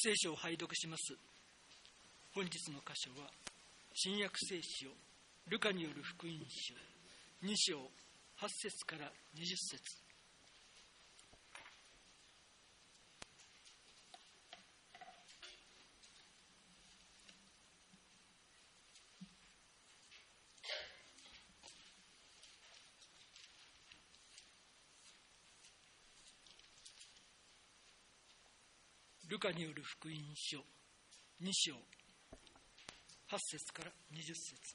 聖書を拝読します。本日の箇所は新約聖書ルカによる福音書2章8節から20節。ルカによる福音書2章8節から20節。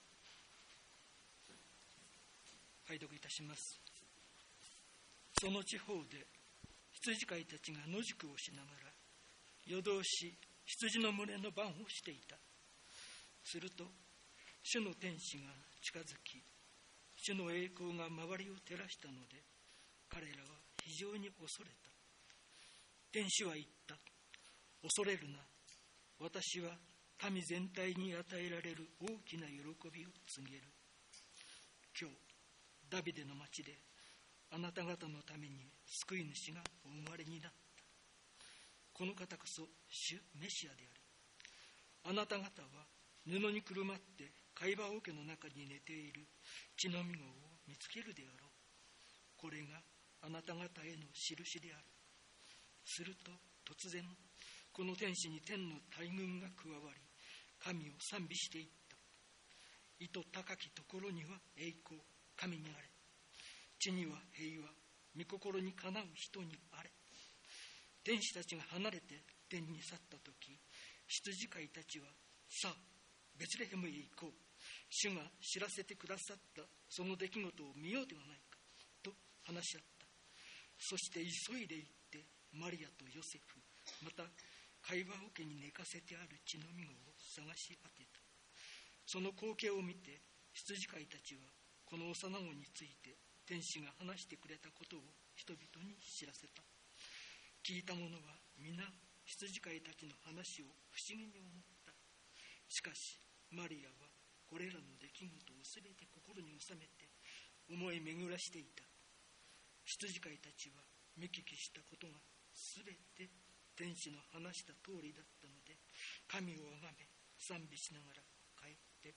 拝読いたします。その地方で羊飼いたちが野宿をしながら夜通し羊の群れの番をしていた。すると主の天使が近づき、主の栄光が周りを照らしたので、彼らは非常に恐れた。天使は言った。恐れるな。私は民全体に与えられる大きな喜びを告げる。今日ダビデの町であなた方のために救い主がお生まれになった。この方こそ主メシアである。あなた方は布にくるまって貝羽桶の中に寝ている血のみ子を見つけるであろう。これがあなた方への印である。すると突然この天使に天の大軍が加わり、神を賛美していった。意図高きところには栄光、神にあれ。地には平和、御心にかなう人にあれ。天使たちが離れて天に去ったとき、羊飼いたちは、さあ、ベツレヘムへ行こう。主が知らせてくださったその出来事を見ようではないか、と話し合った。そして急いで行って、マリアとヨセフ、また、貝羽桶に寝かせてある血のみ子を探し当てた。その光景を見て羊飼いたちはこの幼子について天使が話してくれたことを人々に知らせた。聞いた者は皆羊飼いたちの話を不思議に思った。しかしマリアはこれらの出来事をすべて心に収めて思い巡らしていた。羊飼いたちは見聞きしたことがすべて天使の話した通りだったので、神をあがめ賛美しながら帰っていった。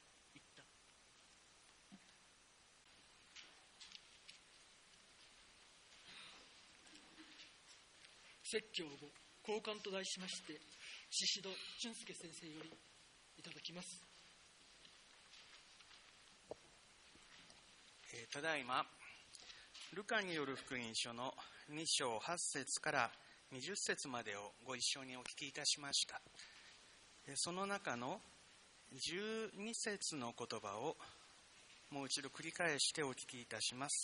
説教を交換と題しまして、宍戸俊介先生よりいただきます。 ただいまルカによる福音書の2章8節から20節までをご一緒にお聞きいたしました。その中の12節の言葉をもう一度繰り返してお聞きいたします。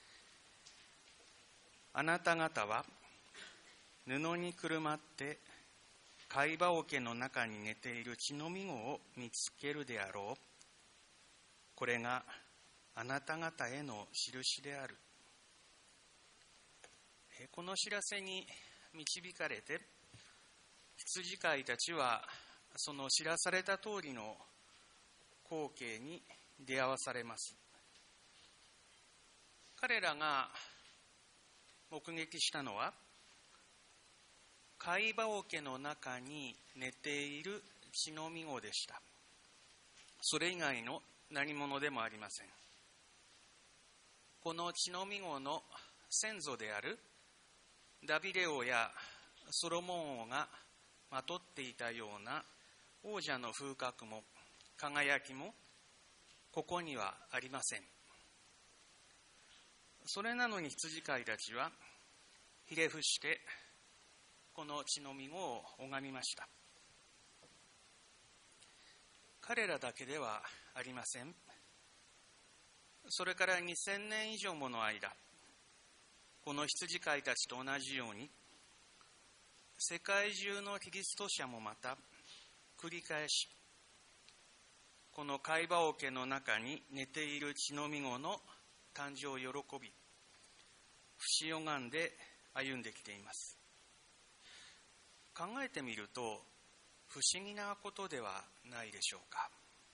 あなた方は布にくるまって貝羽桶の中に寝ている血のみ子を見つけるであろう。これがあなた方への印である。この知らせに導かれて羊飼いたちはその知らされた通りの光景に出会わされます。彼らが目撃したのは貝羽桶の中に寝ている血のみ子でした。それ以外の何者でもありません。この血のみ子の先祖であるダビデ王やソロモン王がまとっていたような王者の風格も輝きもここにはありません。それなのに羊飼いたちはひれ伏してこの血のみ子を拝みました。彼らだけではありません。それから2000年以上もの間、この羊飼いたちと同じように世界中のキリスト者もまた繰り返しこの貝羽桶の中に寝ている血のみ子の誕生を喜び不死拝んで歩んできています。考えてみると不思議なことではないでしょうか。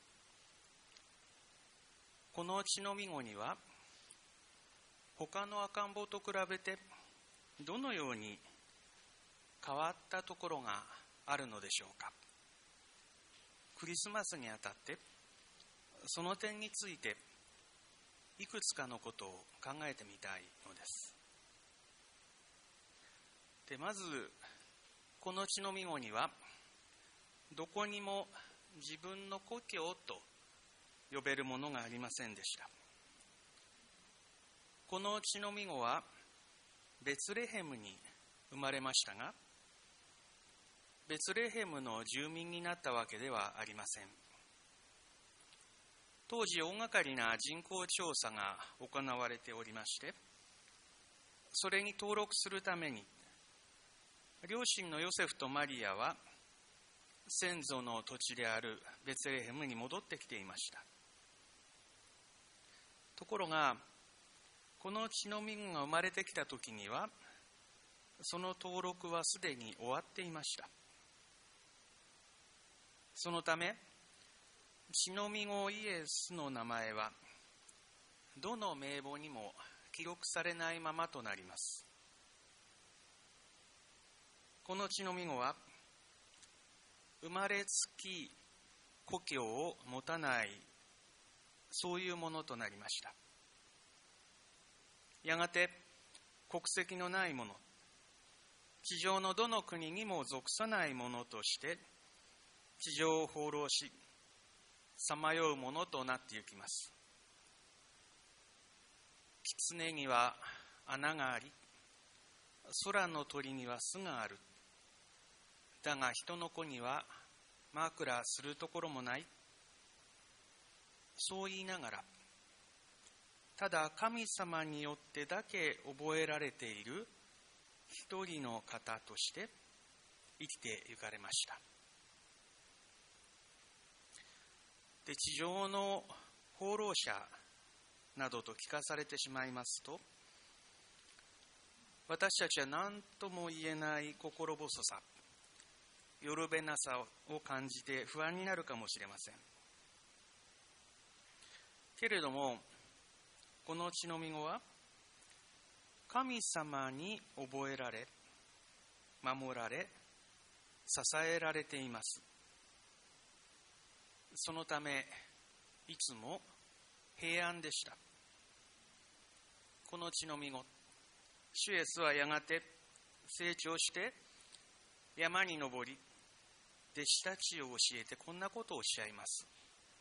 この血のみ子には他の赤ん坊と比べてどのように変わったところがあるのでしょうか。クリスマスにあたってその点についていくつかのことを考えてみたいのです。で、まずこの血のみ子にはどこにも自分の故郷と呼べるものがありませんでした。この血のみ子はベツレヘムに生まれましたが、ベツレヘムの住民になったわけではありません。当時大掛かりな人口調査が行われておりまして、それに登録するために両親のヨセフとマリアは先祖の土地であるベツレヘムに戻ってきていました。ところがこの血のみ子が生まれてきた時にはその登録はすでに終わっていました。そのため血のみ子イエスの名前はどの名簿にも記録されないままとなります。この血のみ子は生まれつき故郷を持たない、そういうものとなりました。やがて国籍のないもの、地上のどの国にも属さないものとして地上を放浪しさまようものとなってゆきます。狐には穴があり、空の鳥には巣がある。だが人の子には枕するところもない。そう言いながら、ただ神様によってだけ覚えられている一人の方として生きてゆかれました。で、地上の放浪者などと聞かされてしまいますと、私たちは何とも言えない心細さ、よるべなさを感じて不安になるかもしれません。けれどもこの血のみ子は神様に覚えられ、守られ、支えられています。そのためいつも平安でした。この血のみ子、主イエスはやがて成長して山に登り、弟子たちを教えてこんなことをおっしゃいます。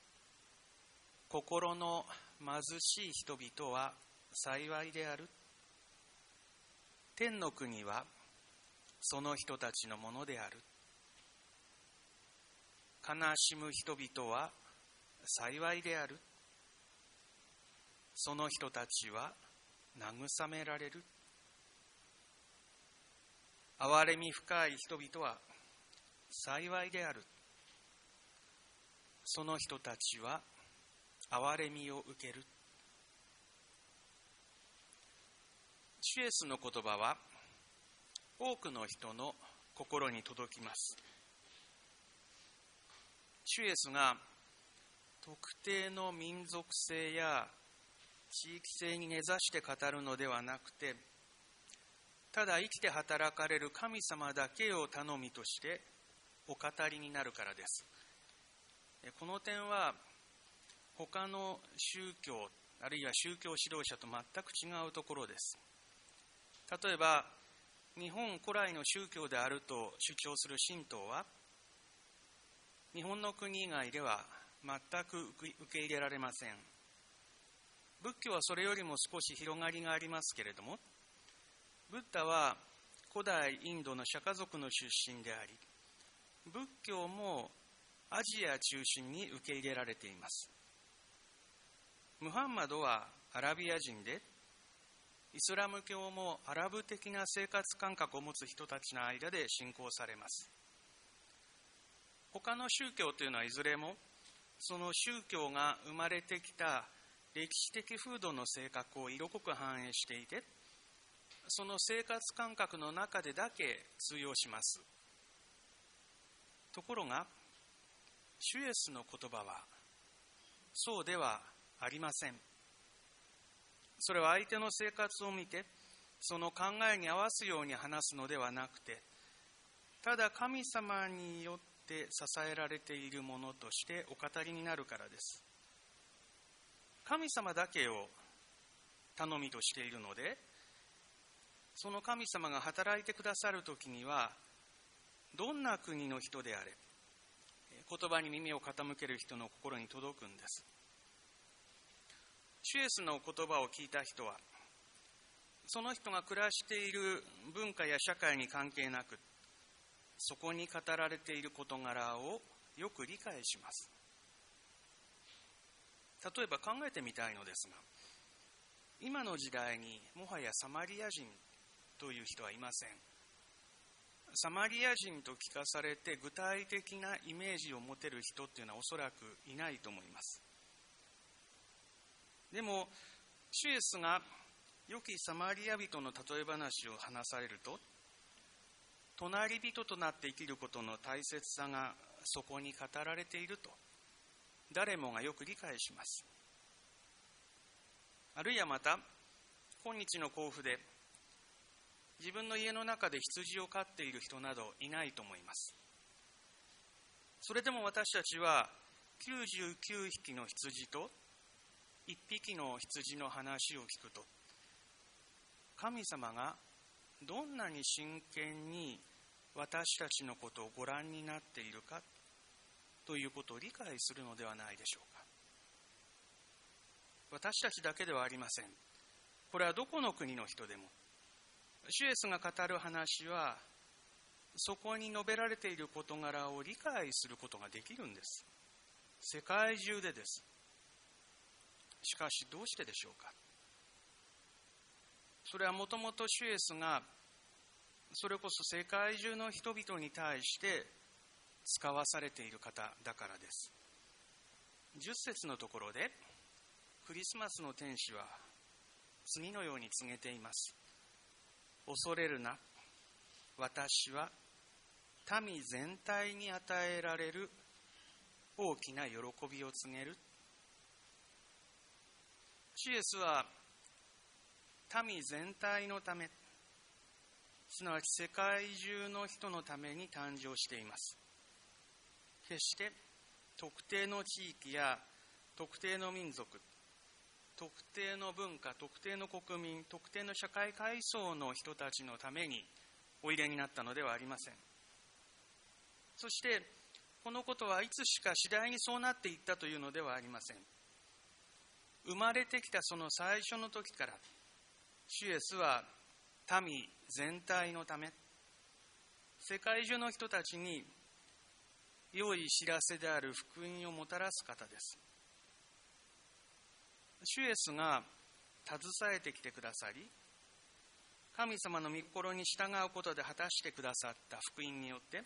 心の貧しい人々は幸いである。天の国はその人たちのものである。悲しむ人々は幸いである。その人たちは慰められる。憐れみ深い人々は幸いである。その人たちは憐れみを受ける。主イエスの言葉は多くの人の心に届きます。主イエスが特定の民族性や地域性に根ざして語るのではなくて、ただ生きて働かれる神様だけを頼みとしてお語りになるからです。この点は他の宗教あるいは宗教指導者と全く違うところです。例えば日本古来の宗教であると主張する神道は日本の国以外では全く受け入れられません。仏教はそれよりも少し広がりがありますけれども、ブッダは古代インドの釈迦族の出身であり、仏教もアジア中心に受け入れられています。ムハンマドはアラビア人で、イスラム教もアラブ的な生活感覚を持つ人たちの間で信仰されます。他の宗教というのはいずれもその宗教が生まれてきた歴史的風土の性格を色濃く反映していて、その生活感覚の中でだけ通用します。ところが主イエスの言葉はそうではありません。それは相手の生活を見てその考えに合わすように話すのではなくて、 ただ神様によって支えられているものとしてお語りになるからです。神様だけを頼みとしているので、その神様が働いてくださるときには、どんな国の人であれ、言葉に耳を傾ける人の心に届くんです。主イエスの言葉を聞いた人は、その人が暮らしている文化や社会に関係なく、そこに語られている事柄をよく理解します。例えば考えてみたいのですが、今の時代にもはやサマリア人という人はいません。サマリア人と聞かされて具体的なイメージを持てる人っていうのはおそらくいないと思います。でも主イエスが良きサマリア人の例え話を話されると、隣人となって生きることの大切さがそこに語られていると誰もがよく理解します。あるいはまた今日の甲府で自分の家の中で羊を飼っている人などいないと思います。それでも私たちは99匹の羊と1匹の羊の話を聞くと、神様がどんなに真剣に私たちのことをご覧になっているかということを理解するのではないでしょうか。私たちだけではありません。これはどこの国の人でも、主イエスが語る話はそこに述べられている事柄を理解することができるんです。世界中でです。しかしどうしてでしょうか。それはもともと主イエスがそれこそ世界中の人々に対して使わされている方だからです。10節のところでクリスマスの天使は次のように告げています。恐れるな、私は民全体に与えられる大きな喜びを告げる。主イエスは民全体のため、すなわち世界中の人のために誕生しています。決して特定の地域や特定の民族、特定の文化、特定の国民、特定の社会階層の人たちのためにおいでになったのではありません。そしてこのことはいつしか次第にそうなっていったというのではありません。生まれてきたその最初の時から主イエスは民全体のため、世界中の人たちに良い知らせである福音をもたらす方です。主イエスが携えてきてくださり、神様の御心に従うことで果たしてくださった福音によって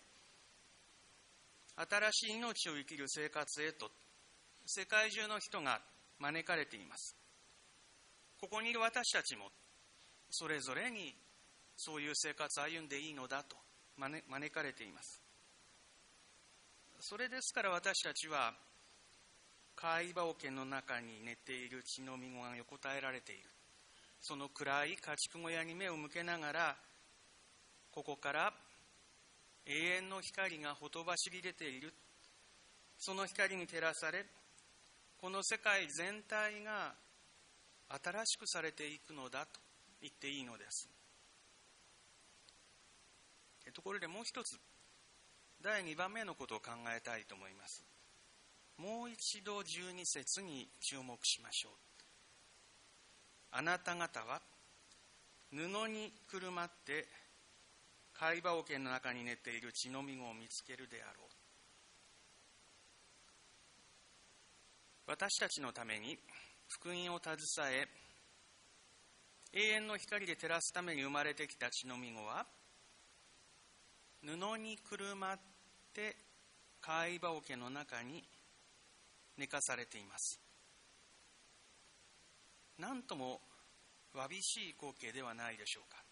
新しい命を生きる生活へと世界中の人が招かれています。ここにいる私たちもそれぞれにそういう生活を歩んでいいのだと招かれています。それですから私たちは貝羽桶の中に寝ている血のみ子が横たえられている、その暗い家畜小屋に目を向けながら、ここから永遠の光がほとばしり出ている、その光に照らされこの世界全体が新しくされていくのだと言っていいのです。ところでもう一つ、第2番目のことを考えたいと思います。もう一度12節に注目しましょう。あなた方は布にくるまって貝羽桶の中に寝ている血のみ子を見つけるであろう。私たちのために福音を携え、永遠の光で照らすために生まれてきた血のみ子は、布にくるまって貝羽桶の中に寝かされています。なんともわびしい光景ではないでしょうか。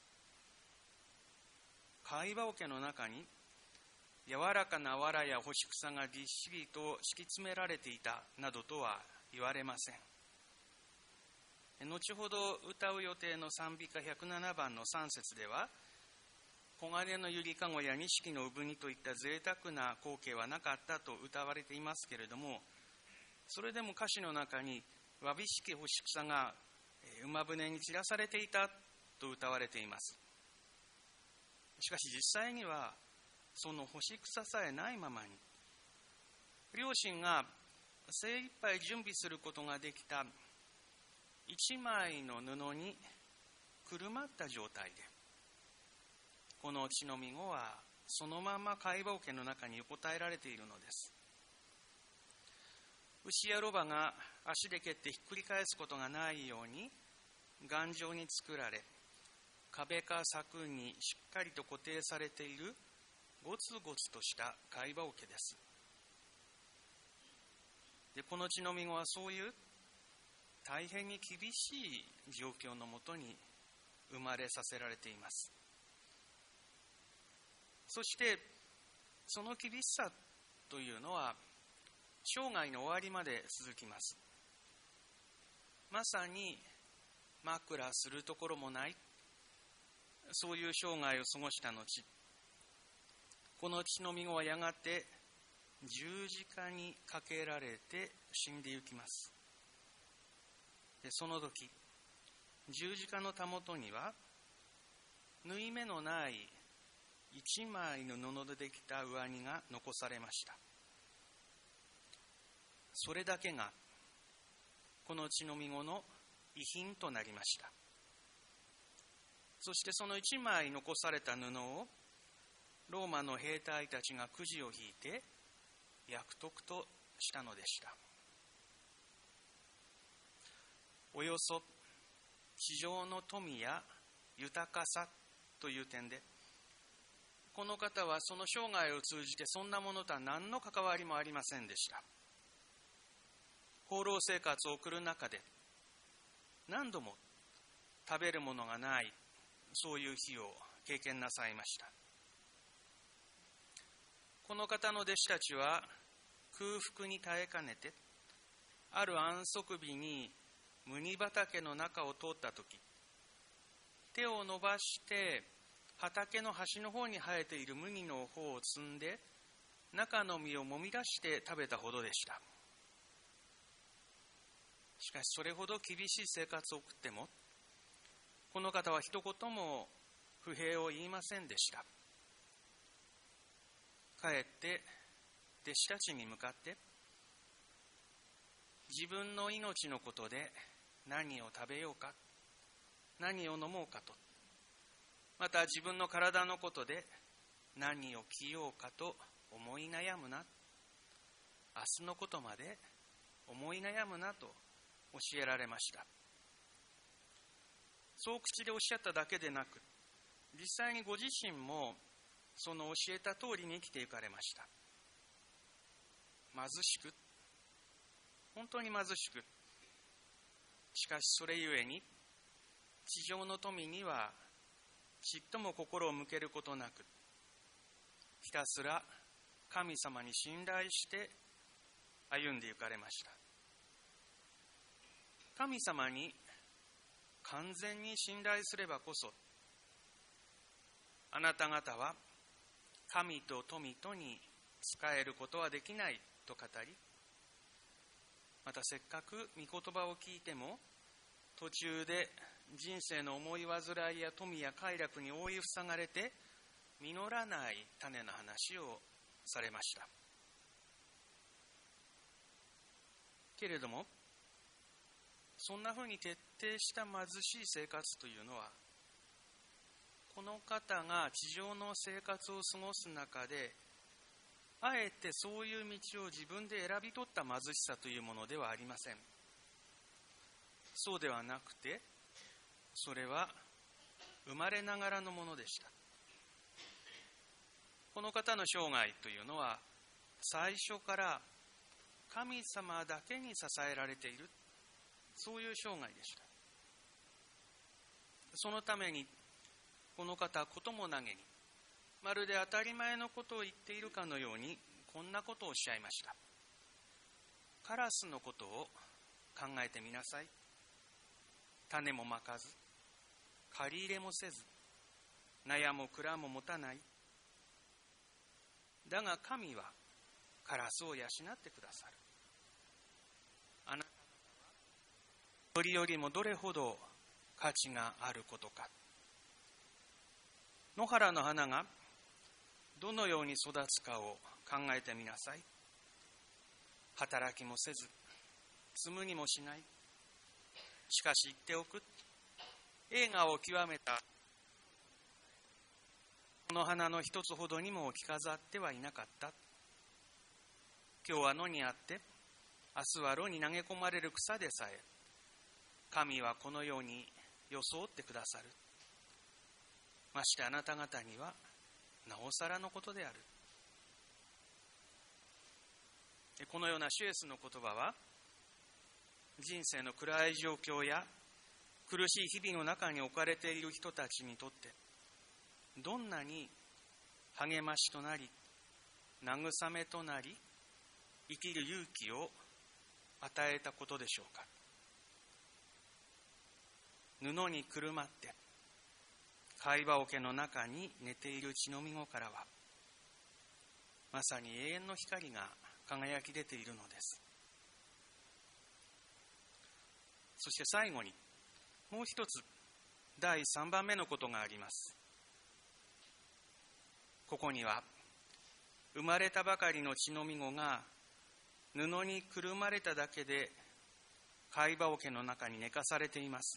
貝羽桶の中に柔らかな藁や干し草がぎっしりと敷き詰められていたなどとは言われません。後ほど歌う予定の賛美歌107番の3節では、 黄金のゆりかごや錦の産煮といった贅沢な光景はなかったと謳われていますけれども、それでも歌詞の中にわびしき干し草が馬舟に散らされていたと謳われています。しかし実際にはその干し草さえないままに、両親が精一杯準備することができた一枚の布にくるまった状態で、この乳飲み子はそのまま貝羽桶の中に横たえられているのです。牛やロバが足で蹴ってひっくり返すことがないように頑丈に作られ、壁か柵にしっかりと固定されているゴツゴツとした貝羽桶です。で、この乳飲み子はそういう大変に厳しい状況のもとに生まれさせられています。そしてその厳しさというのは生涯の終わりまで続きます。まさに枕するところもない、そういう生涯を過ごした後、この乳飲み子はやがて十字架にかけられて死んでゆきます。で、その時十字架のたもとには縫い目のない一枚の布でできた上着が残されました。それだけがこの乳飲み子の遺品となりました。そしてその一枚残された布をローマの兵隊たちがくじを引いて約束としたのでした。およそ地上の富や豊かさという点で、この方はその生涯を通じてそんなものとは何の関わりもありませんでした。放浪生活を送る中で何度も食べるものがない、そういう日を経験なさいました。この方の弟子たちは空腹に耐えかねて、ある安息日に麦畑の中を通ったとき、手を伸ばして畑の端の方に生えている麦の方を摘んで中の実をもみ出して食べたほどでした。しかしそれほど厳しい生活を送っても、この方は一言も不平を言いませんでした。かえって弟子たちに向かって、自分の命のことで何を食べようか、何を飲もうかと、また自分の体のことで何を着ようかと思い悩むな、明日のことまで思い悩むなと教えられました。そう口でおっしゃっただけでなく、実際にご自身もその教えた通りに生きていかれました。貧しく、本当に貧しく、しかしそれゆえに地上の富にはちっとも心を向けることなく、ひたすら神様に信頼して歩んで行かれました。神様に完全に信頼すればこそ、あなた方は神と富とに仕えることはできないと語り、またせっかく御言葉を聞いても途中で人生の思い煩いや富や快楽に覆い塞がれて実らない種の話をされました。けれどもそんなふうに徹底した貧しい生活というのは、この方が地上の生活を過ごす中であえてそういう道を自分で選び取った貧しさというものではありません。そうではなくて、それは生まれながらのものでした。この方の生涯というのは最初から神様だけに支えられている、そういう生涯でした。そのためにこの方はこともなげに、まるで当たり前のことを言っているかのようにこんなことをおっしゃいました。カラスのことを考えてみなさい。種もまかず、借り入れもせず、 悩も蔵も持たない。だが神はカラスを養ってくださる。あなた方は鳥よりもどれほど価値があることか。野原の花がどのように育つかを考えてみなさい。働きもせず、摘むにもしない。しかし言っておく。栄華を極めたこの花の一つほどにも着飾ってはいなかった。今日は野にあって、明日は炉に投げ込まれる草でさえ、神はこのように装ってくださる。ましてあなた方にはなおさらのことである。このようなシュエスの言葉は、人生の暗い状況や苦しい日々の中に置かれている人たちにとってどんなに励ましとなり、慰めとなり、生きる勇気を与えたことでしょうか。布にくるまって貝羽桶の中に寝ている血のみ子からは、まさに永遠の光が輝き出ているのです。そして最後にもう一つ、第3番目のことがあります。ここには生まれたばかりの血のみ子が布にくるまれただけで貝羽桶の中に寝かされています。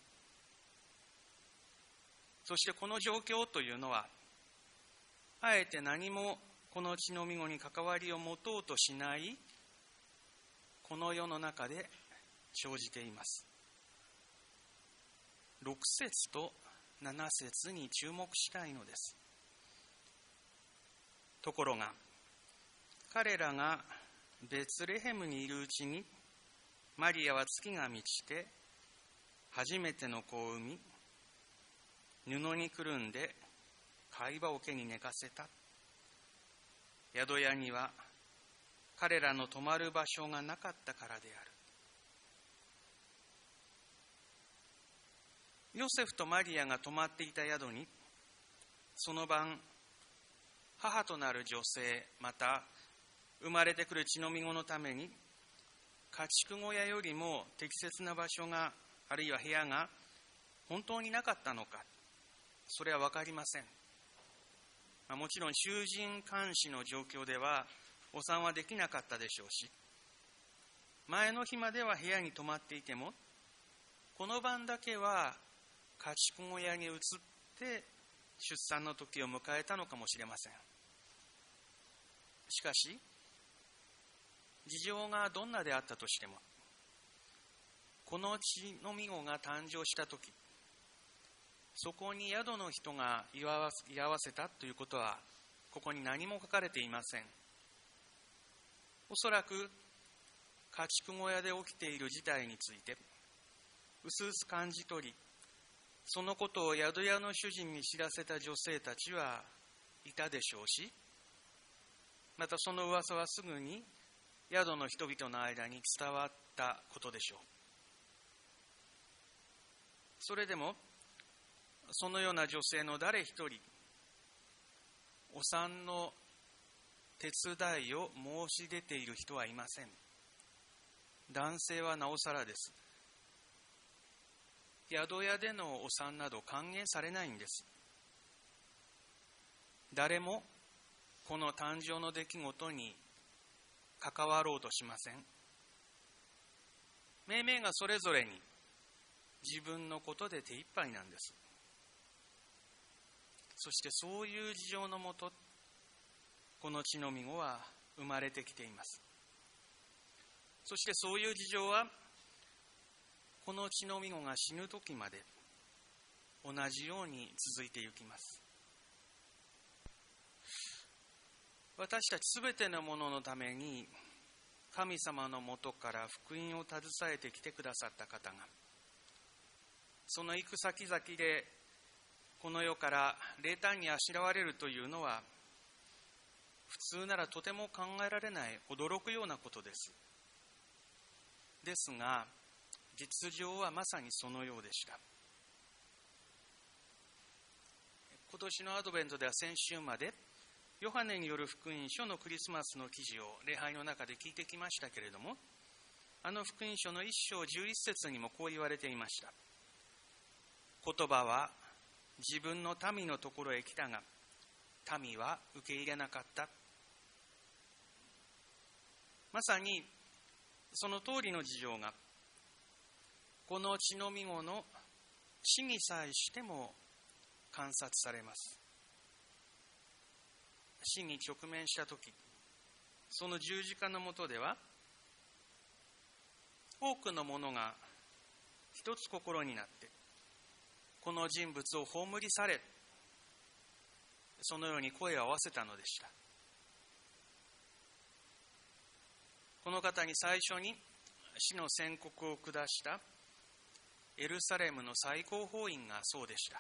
そしてこの状況というのは、あえて何もこの血のみ子に関わりを持とうとしないこの世の中で生じています。6節と7節に注目したいのです。ところが彼らがベツレヘムにいるうちに、マリアは月が満ちて初めての子を産み、布にくるんで貝羽桶に寝かせた。宿屋には彼らの泊まる場所がなかったからである。ヨセフとマリアが泊まっていた宿に、その晩、母となる女性、また生まれてくる血のみ子のために、家畜小屋よりも適切な場所が、あるいは部屋が本当になかったのか、それは分かりません。もちろん囚人監視の状況ではお産はできなかったでしょうし、前の日までは部屋に泊まっていても、この晩だけは家畜小屋に移って出産の時を迎えたのかもしれません。しかし事情がどんなであったとしても、この血のみ子が誕生した時、そこに宿の人が居合わせたということはここに何も書かれていません。おそらく家畜小屋で起きている事態について薄々感じ取り、そのことを宿屋の主人に知らせた女性たちはいたでしょうし、またその噂はすぐに宿の人々の間に伝わったことでしょう。それでもそのような女性の誰一人、お産の手伝いを申し出ている人はいません。男性はなおさらです。宿屋でのお産など歓迎されないんです。誰もこの誕生の出来事に関わろうとしません。命名がそれぞれに自分のことで手一杯なんです。そしてそういう事情のもと、この血のみ子は生まれてきています。そしてそういう事情はこの血のみ子が死ぬ時まで同じように続いていきます。私たちすべてのもののために神様のもとから福音を携えてきてくださった方が、その行く先々でこの世から冷淡にあしらわれるというのは、普通ならとても考えられない驚くようなことです。ですが実情はまさにそのようでした。 今年のアドベントでは先週までヨハネによる福音書のクリスマスの記事を礼拝の中で聞いてきましたけれども、あの福音書の1章11節にもこう言われていました。言葉は自分の民のところへ来たが、民は受け入れなかった。まさにその通りの事情が、この血のみ子の死に際しても観察されます。死に直面したとき、その十字架の下では、多くの者が一つ心になって、この人物を葬り去れ、そのように声を合わせたのでした。この方に最初に死の宣告を下したエルサレムの最高法院がそうでした。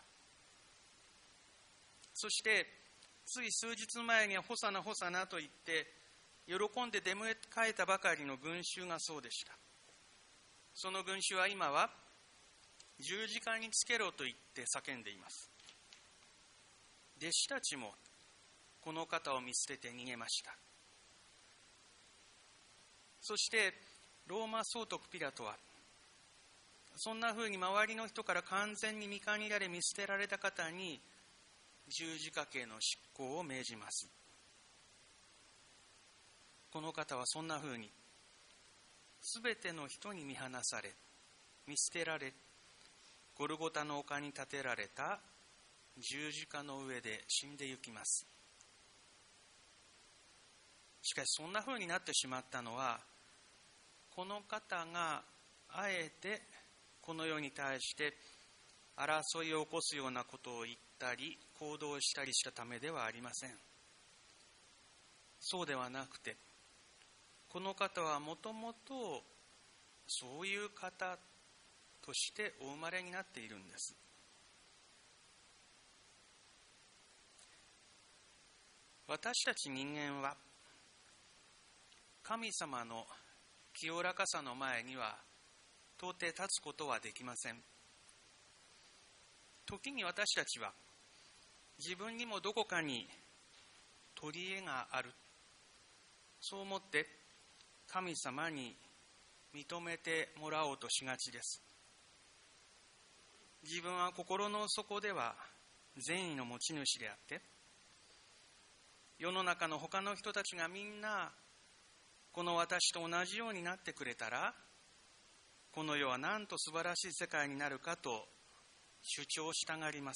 そしてつい数日前にはホサナホサナと言って喜んで出迎えたばかりの群衆がそうでした。その群衆は今は十字架につけろと言って叫んでいます。弟子たちもこの方を見捨てて逃げました。そしてローマ総督ピラトはそんなふうに周りの人から完全に見限られ見捨てられた方に十字架刑の執行を命じます。この方はそんなふうにすべての人に見放され見捨てられ、ゴルゴタの丘に建てられた十字架の上で死んでゆきます。しかしそんなふうになってしまったのは、この方があえてこの世に対して争いを起こすようなことを言ったり行動したりしたためではありません。そうではなくて、この方はもともとそういう方としてお生まれになっているんです。私たち人間は神様の清らかさの前には到底立つことはできません。時に私たちは自分にもどこかに取り柄がある、そう思って神様に認めてもらおうとしがちです。自分は心の底では善意の持ち主であって、世の中の他の人たちがみんなこの私と同じようになってくれたら、この世はなんと素晴らしい世界になるかと主張したがります。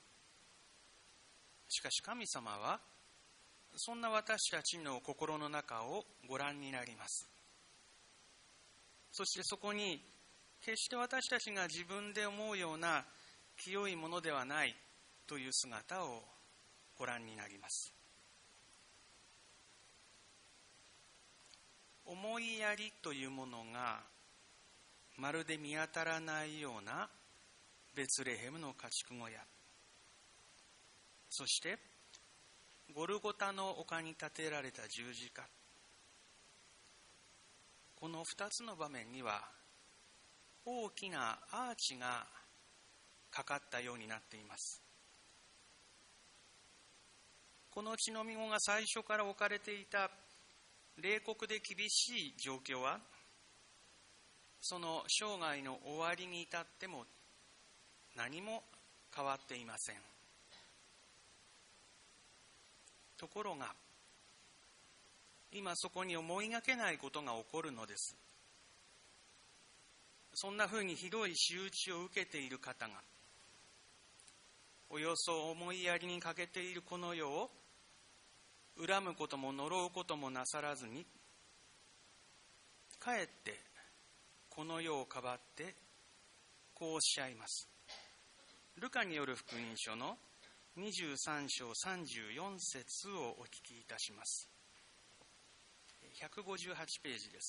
しかし神様はそんな私たちの心の中をご覧になります。そしてそこに決して私たちが自分で思うような清いものではないという姿をご覧になります。思いやりというものがまるで見当たらないようなベツレヘムの家畜小屋、そしてゴルゴタの丘に建てられた十字架、この2つの場面には大きなアーチがかかったようになっています。この血のみ子が最初から置かれていた冷酷で厳しい状況は、その生涯の終わりに至っても何も変わっていません。ところが今そこに思いがけないことが起こるのです。そんなふうにひどい仕打ちを受けている方が、およそ思いやりに欠けているこの世を恨むことも呪うこともなさらずに、かえってこの世をかばってこうおっしゃいます。ルカによる福音書の23章34節をお聞きいたします。158ページです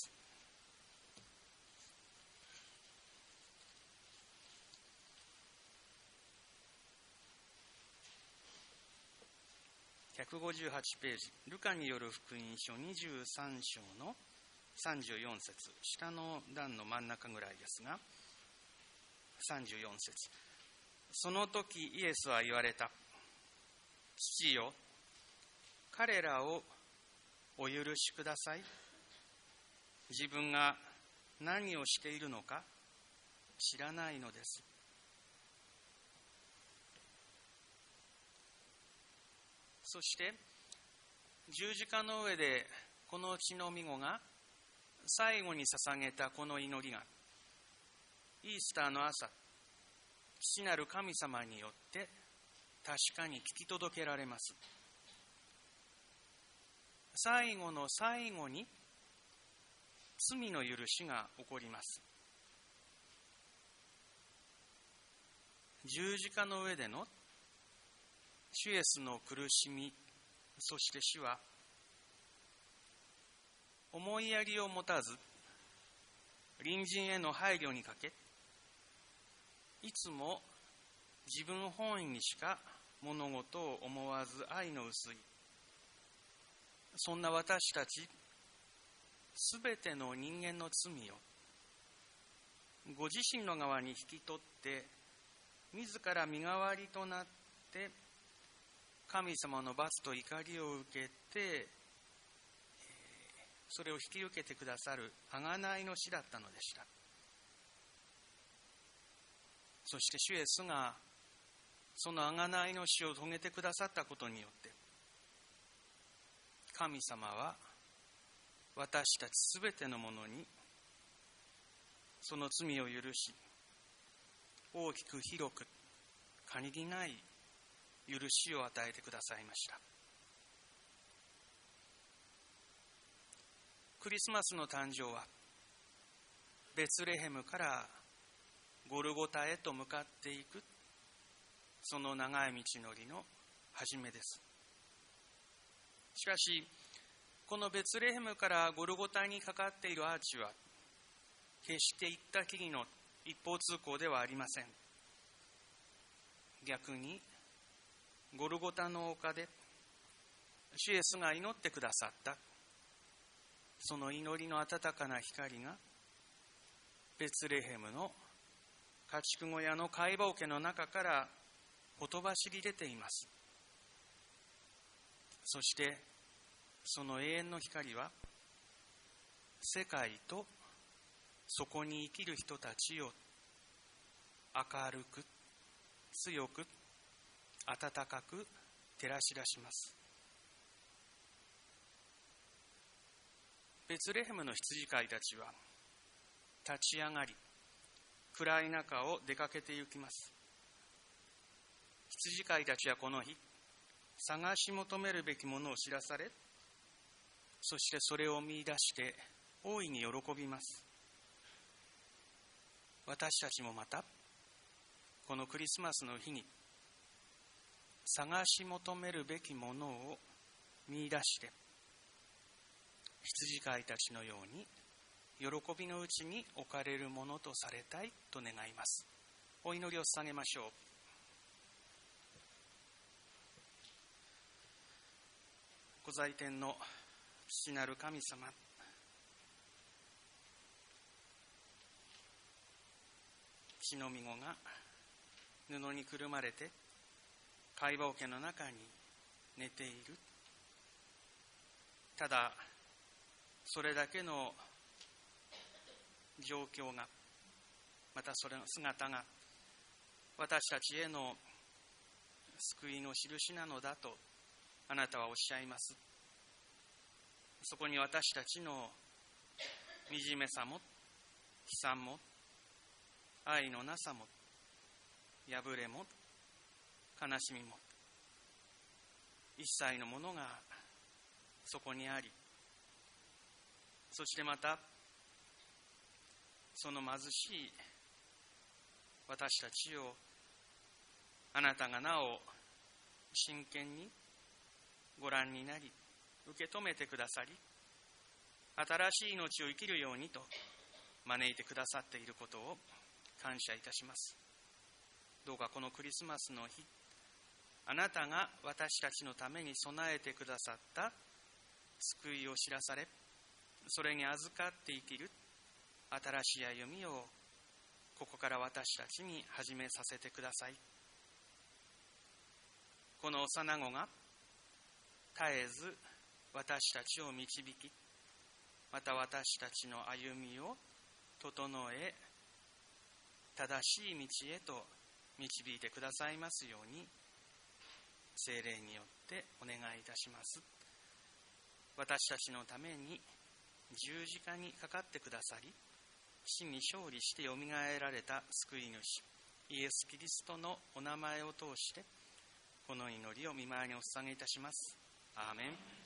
。158ページ、ルカによる福音書23章の34節、下の段の真ん中ぐらいですが、34節。その時イエスは言われた。 父よ、彼らをお許しください。自分が何をしているのか知らないのです。そして十字架の上でこの血の御子が最後に捧げたこの祈りが、イースターの朝、父なる神様によって確かに聞き届けられます。最後の最後に罪の許しが起こります。十字架の上での主イエスの苦しみ、そして死は、思いやりを持たず隣人への配慮にかけ、いつも自分本位にしか物事を思わず愛の薄い、そんな私たちすべての人間の罪をご自身の側に引き取って自ら身代わりとなって神様の罰と怒りを受けて、それを引き受けてくださる贖いの死だったのでした。そして主イエスがその贖いの死を遂げてくださったことによって、神様は私たちすべてのものにその罪を許し、大きく広く限りない許しを与えてくださいました。クリスマスの誕生はベツレヘムからゴルゴタへと向かっていく、その長い道のりの始めです。しかしこのベツレヘムからゴルゴタにかかっているアーチは決して行ったきりの一方通行ではありません。逆にゴルゴタの丘で主イエスが祈ってくださったその祈りの温かな光がベツレヘムの家畜小屋の貝羽桶の中からほとばしり出ています。そしてその永遠の光は世界とそこに生きる人たちを明るく強く温かく照らし出します。ベツレヘムの羊飼いたちは立ち上がり、暗い中を出かけて行きます。羊飼いたちはこの日、探し求めるべきものを知らされ、そしてそれを見出して大いに喜びます。私たちもまたこのクリスマスの日に探し求めるべきものを見出して、羊飼いたちのように喜びのうちに置かれるものとされたいと願います。お祈りを捧げましょう。御在天の父なる神様、血の御子が布にくるまれて貝羽桶の中に寝ている。ただそれだけの状況が、またそれの姿が私たちへの救いの印なのだとあなたはおっしゃいます。そこに私たちの惨めさも悲惨も愛のなさも破れも悲しみも一切のものがそこにあり、そしてまたその貧しい私たちをあなたがなお真剣にご覧になり受け止めてくださり、新しい命を生きるようにと招いてくださっていることを感謝いたします。どうかこのクリスマスの日、あなたが私たちのために備えてくださった救いを知らされ、それに預かって生きる新しい歩みをここから私たちに始めさせてください。 この幼子が絶えず私たちを導き、また私たちの歩みを整え、正しい道へと導いてくださいますように、聖霊によってお願いいたします。私たちのために十字架にかかってくださり、死に勝利してよみがえられた救い主イエス・キリストのお名前を通して、この祈りを御前にお捧げいたします。アーメン。